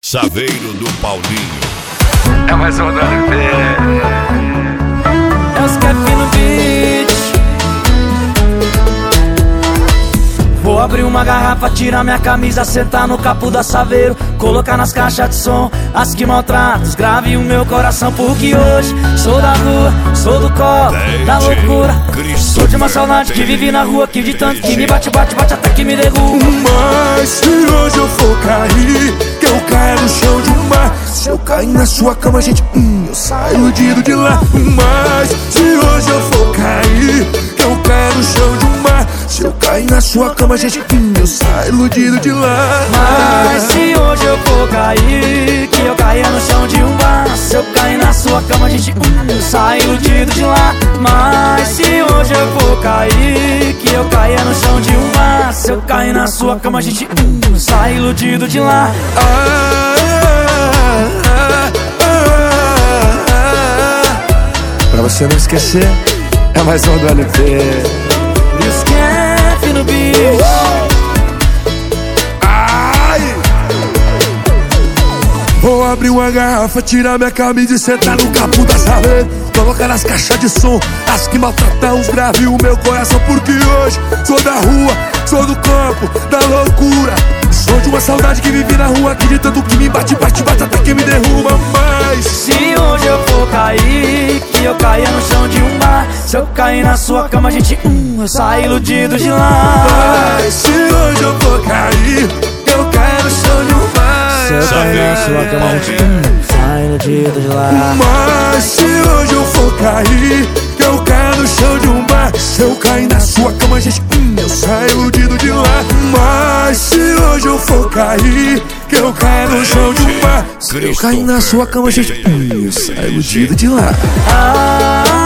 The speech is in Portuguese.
Saveiro do Paulinho. É mais um da É os Kevin no beat. Vou abrir uma garrafa, tirar minha camisa, sentar no capô da Saveiro, colocar nas caixas de som as que maltratam, os grave o meu coração. Porque hoje sou da rua, sou do colo, da loucura. Sou de uma saudade que vive na rua, que de tanto que me bate, bate, bate até que me derruba. Mas se hoje eu for cair, que eu caia no chão de um bar. Se eu cair na sua cama, gente, eu saio iludido de lá. Mas se hoje eu for cair, que eu caia no chão de um bar. Se eu cair na sua cama, gente, eu saio iludido de lá. Mas se hoje eu for cair, que eu caia no chão de um bar. Se eu cair na sua cama, gente, eu saio iludido de lá. Mas se hoje eu for cair, que eu caia no chão de um bar. Se eu cair na sua cama, gente, eu saio iludido de lá. Pra você não esquecer, é mais um do LP. E os Kevin no beat. Vou abrir uma garrafa, tirar minha camisa e sentar no capô da Saveiro, colocar nas caixas de som as que maltratam os grave o meu coração. Porque hoje sou da rua, sou do campo, da loucura. Sou de uma saudade que vive na rua, que de tanto que me bate, bate, bate até que me derruba. Mas se hoje eu for cair, que eu caia no chão de um bar. Se eu cair na sua cama, gente, eu saio iludido de lá. Mas se hoje eu for cair, que eu caia no chão de um bar. Se eu cair na sua cama, gente, saio iludido de lá. Mas se hoje eu for cair, que eu caia no chão de um bar. Se eu cair na sua cama, gente, eu saio iludido de lá. Mas se hoje eu for cair, que eu caia no chão de um bar. Se eu cair na sua cama, gente, eu saio iludido de lá.